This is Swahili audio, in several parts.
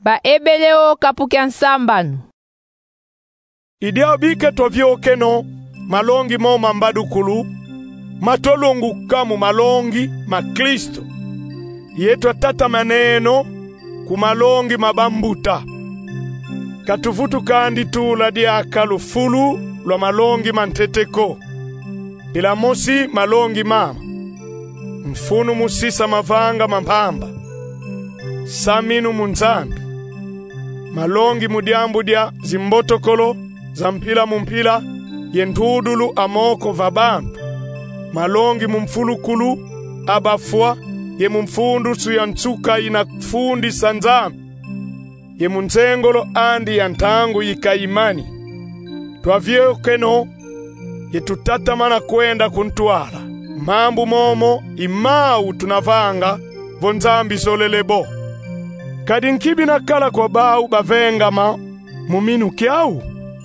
Ba ebeleo kapukya nsambanu. Idia bike tovyoke no malongi mo mambadukulu matolongu kamu malongi ma Kristo yetu tata maneno kumalongi mabambuta katuvutu kandi tula diaka lufulu lwa malongi manteteko ila mosi malongi mama mfunu musisa mavanga mambamba saminu munzambi malongi mudiambu dia zimbotokolo zampila mumpila yentudulu amoko vabantu malongi mumfulukulu abafwa ye mumfundu suyantsuka inafundi sanzambi ye munzengolo andi yantangu yikaimani twavyekeno yetutatamana kwenda kuntwala mambu momo imau tunavanga vonzambi solelebo kadi nkibi nakala kwa bau bavengama muminu kyau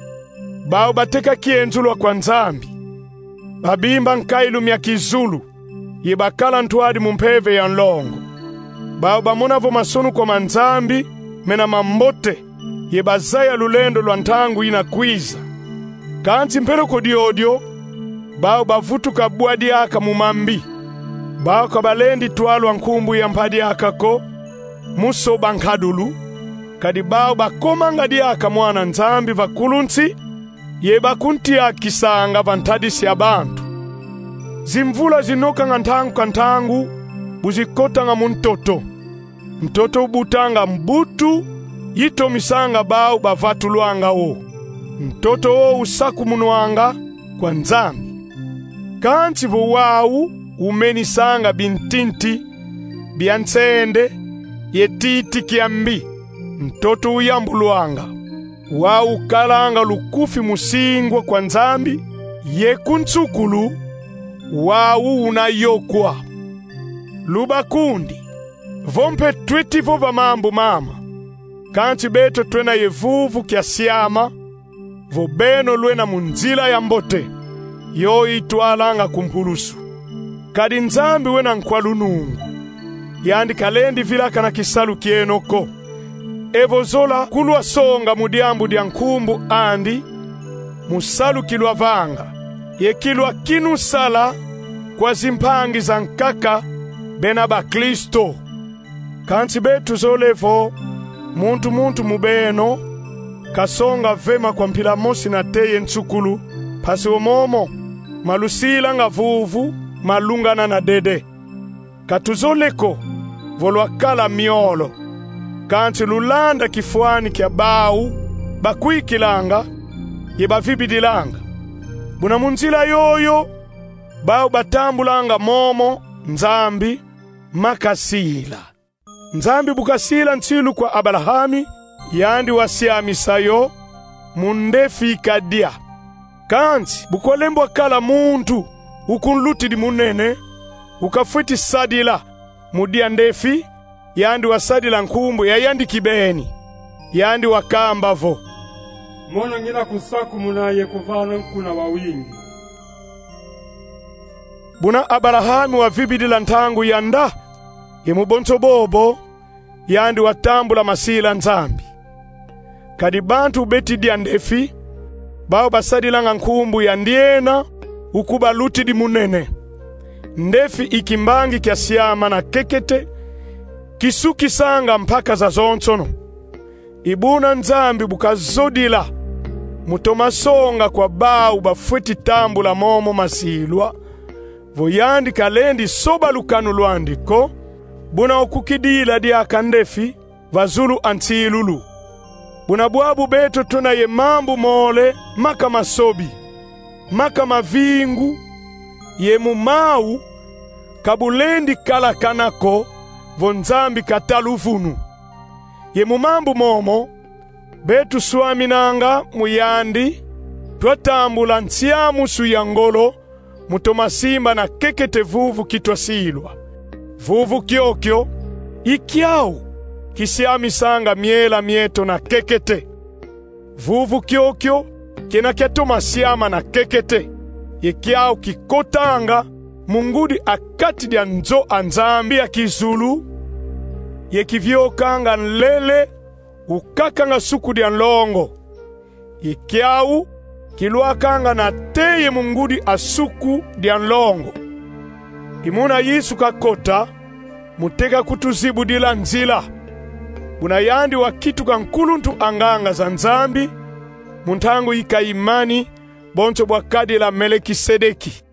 bau bateka kienzulwa kwa nzambi babimba nkailu mya kizulu yebakala ntwadi mumpeve ya nlongo bau bamonavo masonu kwa manzambi mena mambote yebazaya lulendo lwa ntangu inakwiza kanti mpelo kodiodio bau bavutu kabwadi aka mumambi bau kabalendi twalwa nkumbu ya mpadi akako muso bankadulu kadi bau bakomanga diaka mwana nzambi vakulunsi yeba kuntia kisanga vantadisi ya bantu zimvula zinoka ngantangu kantangu buzikota nga muntoto mtoto ubutanga mbutu yito misanga bau bavatulwanga wo mtoto wo usaku munwanga kwa nzambi kanti vowau umenisanga bintinti biansende yetiti kiambi mtoto uyambulwanga wau kalanga lukufi musingwa kwa nzambi yekuntsukulu wau unayokwa lubakundi vompe twitivo vamambu mama kanti beto twena yevuvu kya siama vobeno lwena munzila ya mbote yo itwalanga kumpulusu kadi nzambi wena nkwalunungu yandi kalendi vilaka na kisalu kienoko evo zola kulwa songa mudiambu dia nkumbu andi musalu kilwa vanga yekilwa kinu sala kwa zimpangi za nkaka bena ba Kristo kanti betu zolevo muntu mubeno kasonga vema kwa mpila mosi na teye ntsukulu pasi omomo malusila nga vuvu malungana na dede katuzoleko volwakala miolo kanti lulanda kifuani kya bau bakuikilanga yebavibidilanga buna munzila yoyo bau batambulanga momo nzambi makasila nzambi bukasila ntsilu kwa Abrahami yandi wasiamisayo mundefi kadia kanti bukolembwa kala muntu ukunlutidi munene ukafwiti sadila mudia ndefi yandi wasadila nkumbu ya yandi kibeni yandi wakambavo mona ngina kusaku munaye kuvana nkuna wawingi buna Abrahami wavibidila ntangu yanda yemubonso bobo yandi watambula masila nzambi kadi bantu beti dia ndefi bao basadilanga nkumbu yandiena ukuba lutidi munene ndefi ikimbangi kya siama na kekete kisuki sanga mpaka za zonsono ibuna nzambi bukazodila mutomasonga kwa bau bafweti tambula momo masilwa voyandi kalendi soba lukanu lwandiko buna okukidila dia kandefi vazulu antilulu buna bwabu beto tuna ye mambu mole maka masobi maka mavingu ye mumau kabulendi kala kanako vonzambi kataluvunu ye mumambu momo betu swaminanga muyandi twatambula ntsiamu suyangolo mutomasimba na kekete vuvu kitwasilwa vuvu kyokyo ikyau kisiamisanga miela mieto na kekete vuvu kyokyo kena kyatoma siama na kekete yekyau kikotanga mungudi akati dia nzo anzambi ya kizulu yekivyokanga nlele ukakanga suku dia nlongo. Ikiau kiluakanga na teye mungudi asuku dia nlongo. Imuna Yesu kakota muteka kutuzibu dila nzila. Buna yandi wa kitu kankuluntu anganga za nzambi muntangu ika imani boncho bwa kadi la Melekisedeki.